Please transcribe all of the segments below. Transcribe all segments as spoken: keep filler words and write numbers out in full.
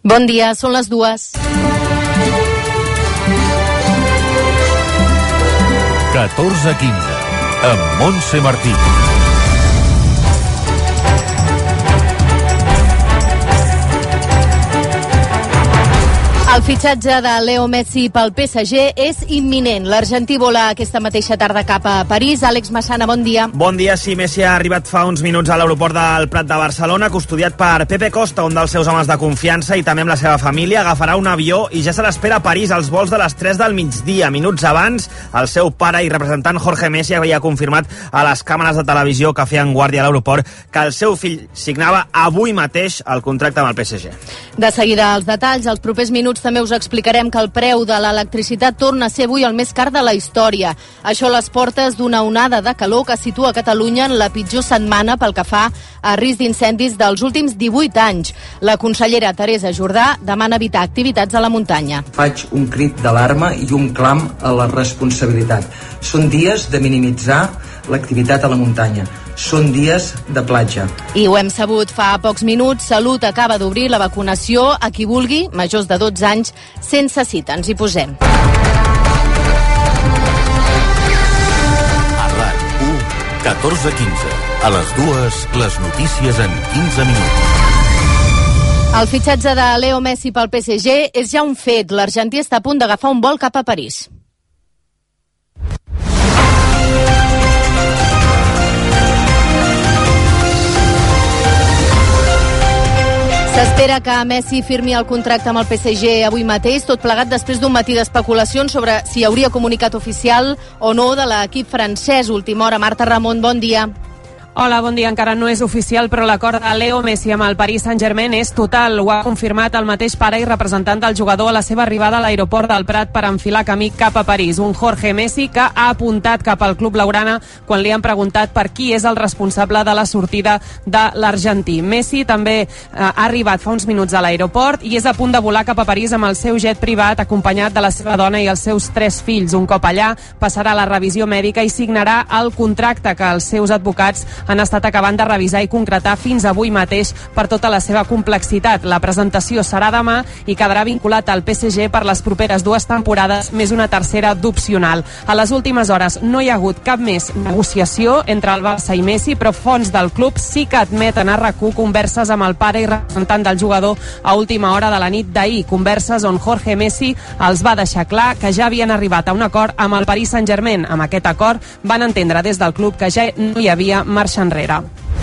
Bon dia, són les dues. catorze quinze, amb Montse Martí. El fitxatge de Leo Messi pel P S G és imminent. L'argentí vola aquesta mateixa tarda cap a París. Àlex Massana, bon dia. Bon dia, sí, Messi ha arribat fa uns minuts a l'aeroport del Prat de Barcelona, custodiat per Pepe Costa, un dels seus homes de confiança, i també amb la seva família. Agafarà un avió i ja se l'espera a París als vols de les tres del migdia. Minuts abans, el seu pare i representant Jorge Messi havia confirmat a les càmeres de televisió que feien guàrdia a l'aeroport que el seu fill signava avui mateix el contracte amb el P S G. De seguida els detalls, als propers minuts també us explicarem que el preu de l'electricitat torna a ser avui el més car de la història. Això a les portes d'una onada de calor que situa Catalunya en la pitjor setmana pel que fa a risc d'incendis dels últims divuit anys. La consellera Teresa Jordà demana evitar activitats a la muntanya. Faig un crit d'alarma i un clam a la responsabilitat. Són dies de minimitzar l'activitat a la muntanya. Són dies de platja. I ho hem sabut fa pocs minuts. Salut acaba d'obrir la vacunació a qui vulgui, majors de dotze anys, sense cita. Ens hi posem. A RAC u, catorze quinze. A les dues, les notícies en quinze minuts. El fitxatge de Leo Messi pel P S G és ja un fet. L'argentí està a punt d'agafar un vol cap a París. S'espera que Messi firmi el contracte amb el P S G avui mateix, tot plegat després d'un matí d'especulacions sobre si hi hauria comunicat oficial o no de l'equip francès. Última hora, Marta Ramon, bon dia. Hola, bon dia. Encara no és oficial, però l'acord de Leo Messi amb el Paris Saint-Germain és total. Ho ha confirmat el mateix pare i representant del jugador a la seva arribada a l'aeroport del Prat per enfilar camí cap a París. Un Jorge Messi que ha apuntat cap al club blaugrana quan li han preguntat per qui és el responsable de la sortida de l'argentí. Messi també eh, ha arribat fa uns minuts a l'aeroport i és a punt de volar cap a París amb el seu jet privat acompanyat de la seva dona i els seus tres fills. Un cop allà passarà la revisió mèdica i signarà el contracte que els seus advocats han estat acabant de revisar i concretar fins avui mateix per tota la seva complexitat. La presentació serà demà i quedarà vinculat al P S G per les properes dues temporades, més una tercera d'opcional. A les últimes hores no hi ha hagut cap més negociació entre el Barça i Messi, però fons del club sí que admeten a RAC u converses amb el pare i representant del jugador a última hora de la nit d'ahir. Converses on Jorge Messi els va deixar clar que ja havien arribat a un acord amb el Paris Saint-Germain. Amb aquest acord van entendre des del club que ja no hi havia marxa enrere.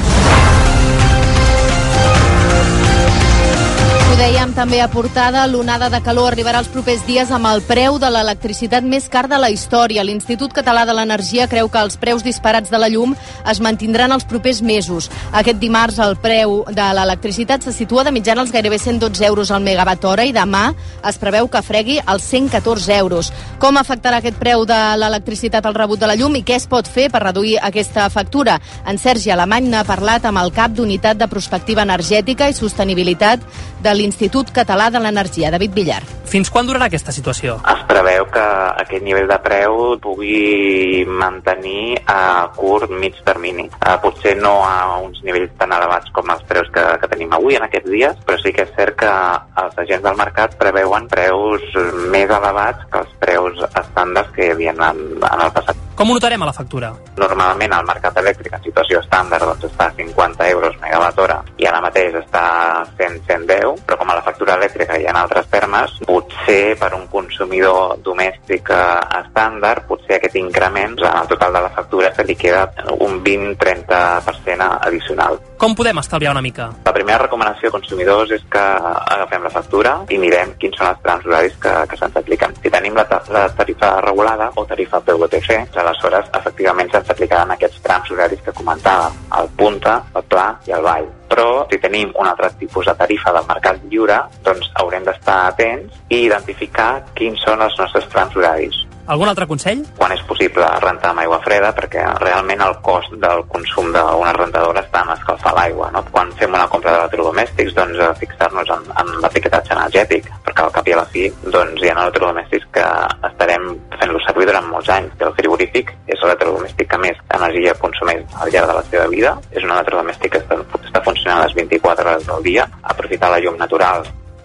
Ho dèiem també a portada, l'onada de calor arribarà els propers dies amb el preu de l'electricitat més car de la història. L'Institut Català de l'Energia creu que els preus disparats de la llum es mantindran els propers mesos. Aquest dimarts el preu de l'electricitat se situa de mitjana als gairebé cent dotze euros al megawatt hora i demà es preveu que fregui els cent catorze euros. Com afectarà aquest preu de l'electricitat al rebut de la llum i què es pot fer per reduir aquesta factura? En Sergi Alemany n'ha parlat amb el cap d'Unitat de Prospectiva Energètica i Sostenibilitat de l'Institut Català de l'Energia, David Villar. Fins quan durarà aquesta situació? Es preveu que aquest nivell de preu pugui mantenir a curt, mig termini. Uh, potser no a uns nivells tan elevats com els preus que, que tenim avui en aquests dies, però sí que és cert que els agents del mercat preveuen preus més elevats que els preus estàndards que hi havia en, en el passat. Com ho notarem a la factura? Normalment el mercat elèctric en situació estàndard doncs, està a cinquanta euros megawatt hora i ara mateix està a cent a cent deu, però com a la factura elèctrica hi ha altres termes, potser per un consumidor domèstic estàndard, potser aquest increment en el total de la factura se li queda un vint a trenta per cent addicional. Com podem estalviar una mica? La primera recomanació a consumidors és que agafem la factura i mirem quins són els trams horaris que, que se'ns apliquen. Si tenim la, la tarifa regulada o tarifa P V T C, aleshores efectivament se'ns aplicaran aquests trams horaris que comentàvem, el punta, el pla i el vall. Però si tenim un altre tipus de tarifa del mercat lliure, doncs haurem d'estar atents i identificar quins són els nostres trams horaris. Algun altre consell? Quan és possible rentar amb aigua freda, perquè realment el cost del consum d'una rentadora està en escalfar l'aigua, no? Quan fem una compra d'electrodomèstics, doncs fixar-nos en, en l'etiquetatge energètic, perquè al cap i a la fi doncs, hi ha electrodomèstics que estarem fent-los servir durant molts anys. El frigorífic és l'electrodomèstic que més energia consumeix al llarg de la seva vida, és un electrodomèstic que està, està funcionant les vint-i-quatre hores del dia, aprofitar la llum natural.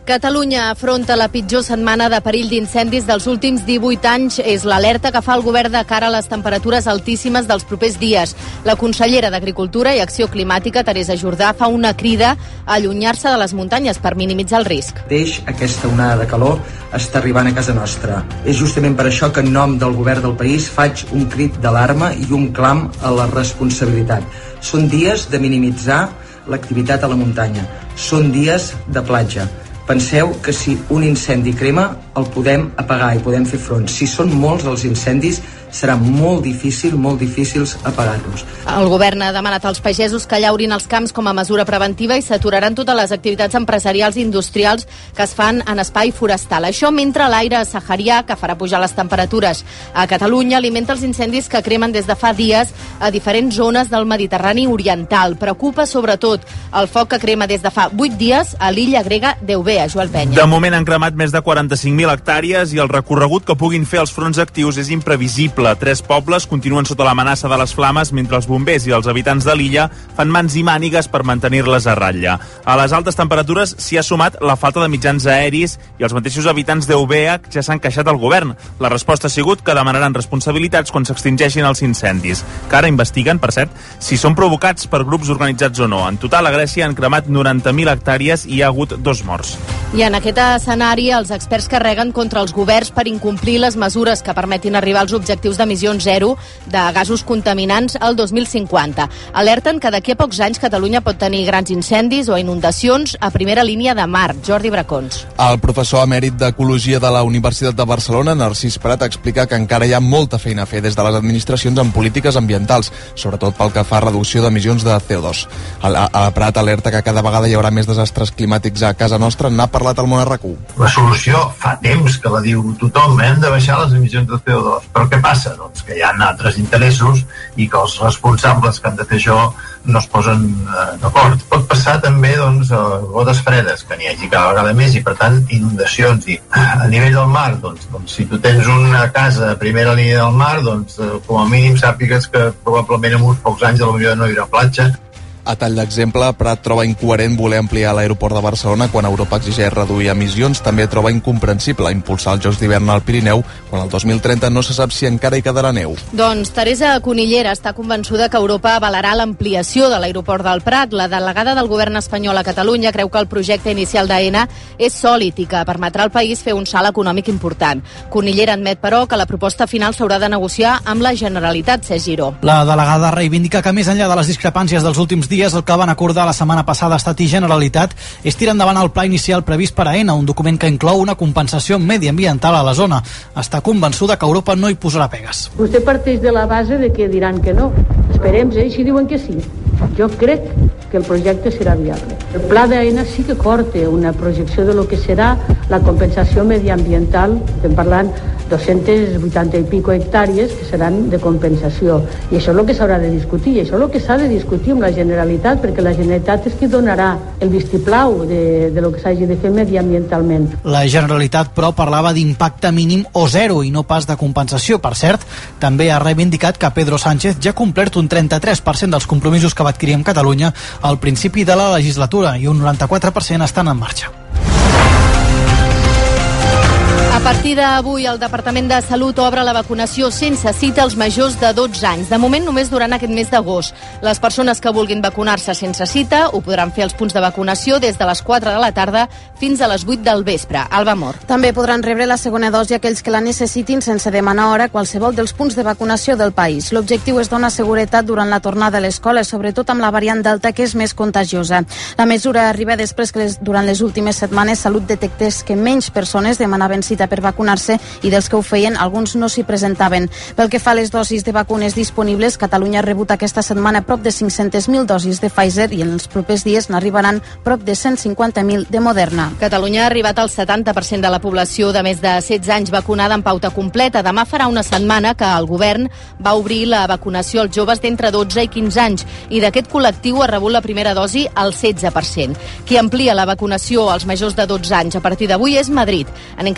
Catalunya afronta la pitjor setmana de perill d'incendis dels últims divuit anys. És l'alerta que fa el govern de cara a les temperatures altíssimes dels propers dies. La consellera d'Agricultura i Acció Climàtica, Teresa Jordà, fa una crida a allunyar-se de les muntanyes per minimitzar el risc. Deix aquesta onada de calor està arribant a casa nostra. És justament per això que en nom del govern del país faig un crit d'alarma i un clam a la responsabilitat. Són dies de minimitzar l'activitat a la muntanya. Són dies de platja. Penseu que si un incendi crema, el podem apagar i podem fer front. Si són molts els incendis, serà molt difícil, molt difícils apagar-los. El govern ha demanat als pagesos que llaurin els camps com a mesura preventiva i s'aturaran totes les activitats empresarials i industrials que es fan en espai forestal. Això mentre l'aire saharià, que farà pujar les temperatures a Catalunya, alimenta els incendis que cremen des de fa dies a diferents zones del Mediterrani oriental. Preocupa sobretot el foc que crema des de fa vuit dies a l'illa grega d'Eubea. Joel Penya. De moment han cremat més de quaranta-cinc mil hectàrees i el recorregut que puguin fer els fronts actius és imprevisible. Tres pobles continuen sota l'amenaça de les flames mentre els bombers i els habitants de l'illa fan mans i mànigues per mantenir-les a ratlla. A les altes temperatures s'hi ha sumat la falta de mitjans aeris i els mateixos habitants d'Eubea ja s'han queixat al govern. La resposta ha sigut que demanaran responsabilitats quan s'extingeixin els incendis, que ara investiguen, per cert, si són provocats per grups organitzats o no. En total, a Grècia han cremat noranta mil hectàrees i hi ha hagut dos morts. I en aquest escenari, els experts carreguen contra els governs per incomplir les mesures que permetin arribar als objectius d'emissions zero de gasos contaminants al dos mil cinquanta. Alerten que d'aquí a pocs anys Catalunya pot tenir grans incendis o inundacions a primera línia de mar. Jordi Bracons. El professor emèrit d'Ecologia de la Universitat de Barcelona, Narcís Prat, explica que encara hi ha molta feina a fer des de les administracions en polítiques ambientals, sobretot pel que fa a reducció d'emissions de C O dos. El, el Prat alerta que cada vegada hi haurà més desastres climàtics a casa nostra. N'ha parlat al Món a RAC u. La solució fa temps que la diu tothom, hem de baixar les emissions de C O dos. Però què passa? Doncs que hi ha altres interessos i que els responsables que han de fer això no es posen eh, d'acord. Pot passar també doncs, a gotes fredes, que n'hi hagi cada vegada més i per tant inundacions. I a nivell del mar, doncs, doncs si tu tens una casa a primera línia del mar, doncs eh, com a mínim sàpigues que probablement en uns pocs anys potser no hi haurà platja. A tall d'exemple, Prat troba incoherent voler ampliar l'aeroport de Barcelona quan Europa exigeix reduir emissions. També troba incomprensible impulsar els Jocs d'hivern al Pirineu quan el dos mil trenta no se sap si encara hi quedarà neu. Doncs Teresa Conillera està convençuda que Europa avalarà l'ampliació de l'aeroport del Prat. La delegada del govern espanyol a Catalunya creu que el projecte inicial d'AENA és sòlid i que permetrà al país fer un salt econòmic important. Conillera admet, però, que la proposta final s'haurà de negociar amb la Generalitat, Cesc Giró. La delegada reivindica que més enllà de les discrepàncies dels últims dies, el que van acordar la setmana passada Estat i Generalitat és tirar endavant el pla inicial previst per AENA, un document que inclou una compensació mediambiental a la zona. Està convençuda que Europa no hi posarà pegues. Vostè parteix de la base de que diran que no. Esperem, eh? Si diuen que sí. Jo crec que el projecte serà viable. El pla d'AENA sí que porta una projecció de lo que serà la compensació mediambiental. Estem parlant dos-centes vuitanta i pico hectàrees que seran de compensació. I això és el que s'haurà de discutir. I això és el que s'ha de discutir amb la Generalitat, perquè la Generalitat és qui donarà el vistiplau de, de lo que s'hagi de fer mediambientalment. La Generalitat, però, parlava d'impacte mínim o zero i no pas de compensació. Per cert, també ha reivindicat que Pedro Sánchez ja ha complert un trenta-tres per cent dels compromisos que va adquirir amb Catalunya al principi de la legislatura i un noranta-quatre per cent estan en marxa. A partir d'avui, el Departament de Salut obre la vacunació sense cita als majors de dotze anys. De moment, només durant aquest mes d'agost. Les persones que vulguin vacunar-se sense cita ho podran fer als punts de vacunació des de les quatre de la tarda fins a les vuit del vespre. Alba Mor. També podran rebre la segona dosi aquells que la necessitin sense demanar hora a qualsevol dels punts de vacunació del país. L'objectiu és donar seguretat durant la tornada a l'escola, sobretot amb la variant Delta, que és més contagiosa. La mesura arriba després que les, durant les últimes setmanes Salut detectés que menys persones demanaven cita per vacunar-se i dels que ho feien, alguns no s'hi presentaven. Pel que fa a les dosis de vacunes disponibles, Catalunya ha rebut aquesta setmana prop de cinc-centes mil dosis de Pfizer i en els propers dies n'arribaran prop de cent cinquanta mil de Moderna. Catalunya ha arribat al setanta per cent de la població de més de setze anys vacunada en pauta completa. Demà farà una setmana que el govern va obrir la vacunació als joves d'entre dotze i quinze anys i d'aquest col·lectiu ha rebut la primera dosi al setze per cent. Qui amplia la vacunació als majors de dotze anys a partir d'avui és Madrid. Anem cap allà,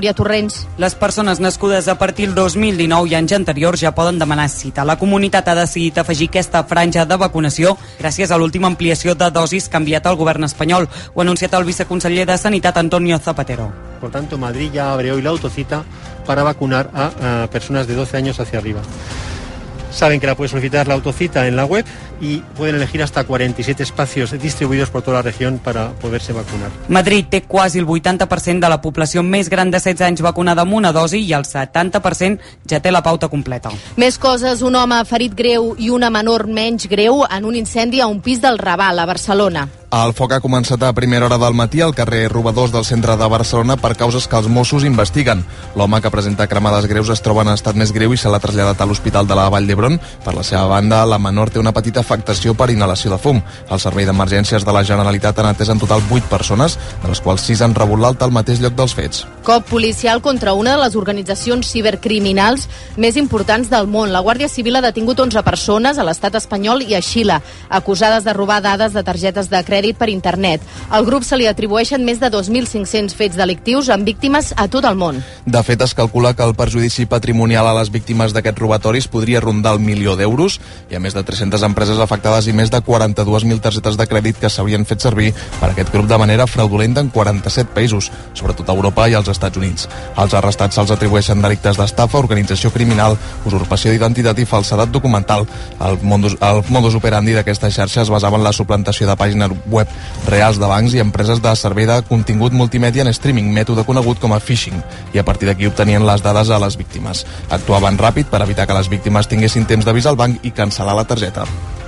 Núria Torrents. Les persones nascudes a partir del dos mil dinou i anys anteriors ja poden demanar cita. La comunitat ha decidit afegir aquesta franja de vacunació gràcies a l'última ampliació de dosis que ha enviat el govern espanyol. Ho ha anunciat el viceconseller de Sanitat, Antonio Zapatero. Por tanto, Madrid ya abre hoy la autocita para vacunar a, a personas de doce años hacia arriba. Saben que la puede solicitar la autocita en la web y pueden elegir hasta cuarenta y siete espacios distribuidos por toda la región para poderse vacunar. Madrid té quasi el vuitanta per cent de la població més gran de setze anys vacunada amb una dosi i el setanta per cent ja té la pauta completa. Més coses, un home ferit greu i una menor menys greu en un incendi a un pis del Raval, a Barcelona. El foc ha començat a primera hora del matí al carrer Robadors del centre de Barcelona per causes que els Mossos investiguen. L'home, que presenta cremades greus, es troba en estat més greu i se l'ha traslladat a l'Hospital de la Vall d'Hebron. Per la seva banda, la menor té una petita afectació per inhalació de fum. El Servei d'Emergències de la Generalitat han atès en total vuit persones, de les quals sis han rebut l'alta al mateix lloc dels fets. Cop policial contra una de les organitzacions cibercriminals més importants del món. La Guàrdia Civil ha detingut onze persones a l'estat espanyol i a Xile, acusades de robar dades de targetes de crèdit per internet. Al grup se li atribueixen més de dos mil cinc-cents fets delictius amb víctimes a tot el món. De fet, es calcula que el perjudici patrimonial a les víctimes d'aquests robatoris podria rondar el milió d'euros. Hi ha més de tres-centes empreses afectades i més de quaranta-dues mil targetes de crèdit que s'haurien fet servir per aquest grup de manera fraudulenta en quaranta-set països, sobretot a Europa i als Estats Units. Als arrestats se'ls atribueixen delictes d'estafa, organització criminal, usurpació d'identitat i falsedat documental. El modus, el modus operandi d'aquesta xarxa es basava en la suplantació de pàgines web reals de bancs i empreses de servei de contingut multimèdia en streaming, mètode conegut com a phishing, i a partir d'aquí obtenien les dades a les víctimes. Actuaven ràpid per evitar que les víctimes tinguessin temps d'avisar al banc i cancel·lar la targeta.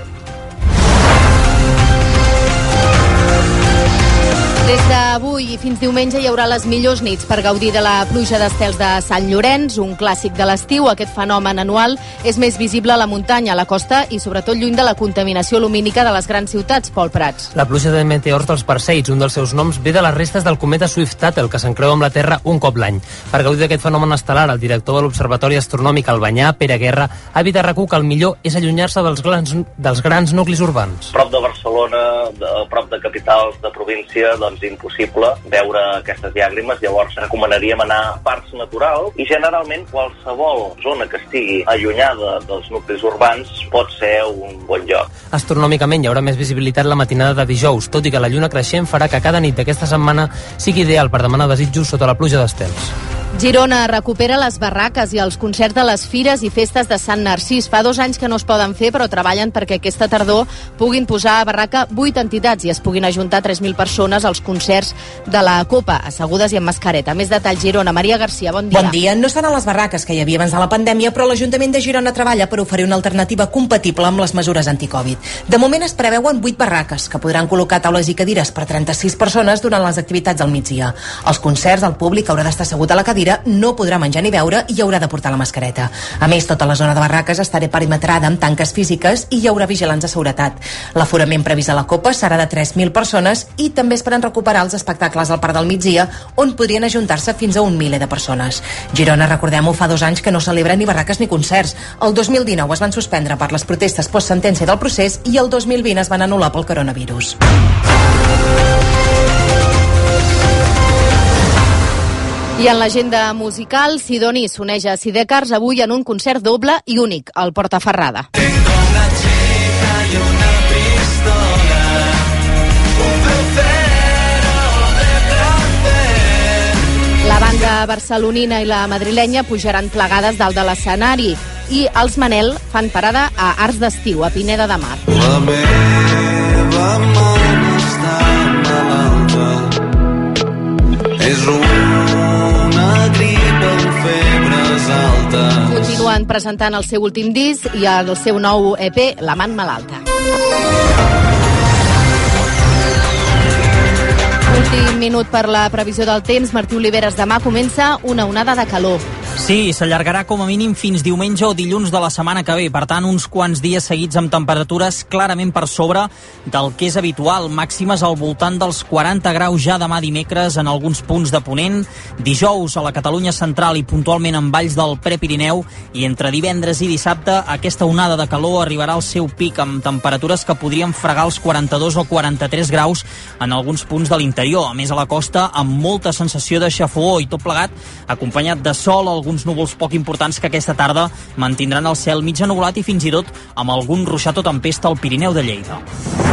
Des d'avui i fins diumenge hi haurà les millors nits per gaudir de la pluja d'estels de Sant Llorenç, un clàssic de l'estiu. Aquest fenomen anual és més visible a la muntanya, a la costa i sobretot lluny de la contaminació lumínica de les grans ciutats. Pol Prats. La pluja de meteors dels Perseids, un dels seus noms, ve de les restes del cometa Swift-Tuttle, que s'encreu amb la Terra un cop l'any. Per gaudir d'aquest fenomen estel·lar, el director de l'Observatori Astronòmic Albanyà, Pere Guerra, ha dit a RAC u que el millor és allunyar-se dels grans, dels grans nuclis urbans. Prop de Barcelona, de, prop de capitals de província, doncs impossible veure aquestes llàgrimes. Llavors recomanaríem anar a parcs naturals i generalment qualsevol zona que estigui allunyada dels nuclis urbans pot ser un bon lloc. Astronòmicament hi haurà més visibilitat la matinada de dijous, tot i que la lluna creixent farà que cada nit d'aquesta setmana sigui ideal per demanar desitjos sota la pluja d'estels. Girona recupera les barraques i els concerts de les fires i festes de Sant Narcís. Fa dos anys que no es poden fer, però treballen perquè aquesta tardor puguin posar a barraca vuit entitats i es puguin ajuntar tres mil persones als concerts de la Copa, assegudes i amb mascareta. Més detalls, Girona. Maria Garcia, bon dia. Bon dia. No seran les barraques que hi havia abans de la pandèmia, però l'Ajuntament de Girona treballa per oferir una alternativa compatible amb les mesures anticovid. De moment es preveuen vuit barraques, que podran col·locar taules i cadires per trenta-sis persones durant les activitats al migdia. Als concerts, el públic haurà d'estar assegut a la cadira, no podrà menjar ni beure i haurà de portar la mascareta. A més, tota la zona de barraques estarà perimetrada amb tanques físiques i hi haurà vigilants de seguretat. L'aforament previst a la Copa serà de tres mil persones i també esperen recuperar els espectacles al Parc del Migdia, on podrien ajuntar-se fins a un miler de persones. Girona, recordem-ho, fa dos anys que no celebra ni barraques ni concerts. El dos mil dinou es van suspendre per les protestes post-sentència del procés i el dos mil vint es van anul·lar pel coronavirus. I en l'agenda musical, Sidoni s'uneix a Sidecars avui en un concert doble i únic, al Portaferrada. La banda barcelonina i la madrilenya pujaran plegades dalt de l'escenari i els Manel fan parada a Arts d'Estiu, a Pineda de Mar. La meva mare està malalta, és una grip amb febres altes. Continuen presentant el seu últim disc i el seu nou E P, L'amant malalta. Últim minut per la previsió del temps. Martí Oliveres, demà comença una onada de calor. Sí, s'allargarà com a mínim fins diumenge o dilluns de la setmana que ve. Per tant, uns quants dies seguits amb temperatures clarament per sobre del que és habitual. Màximes al voltant dels quaranta graus ja demà dimecres en alguns punts de Ponent. Dijous a la Catalunya central i puntualment en valls del Prepirineu. I entre divendres i dissabte aquesta onada de calor arribarà al seu pic amb temperatures que podrien fregar els quaranta-dos o quaranta-tres graus en alguns punts de l'interior. A més, a la costa, amb molta sensació de xafogor i tot plegat acompanyat de sol, alguns uns núvols poc importants que aquesta tarda mantindran el cel mig ennubulat i fins i tot amb algun ruixat o tempesta al Pirineu de Lleida.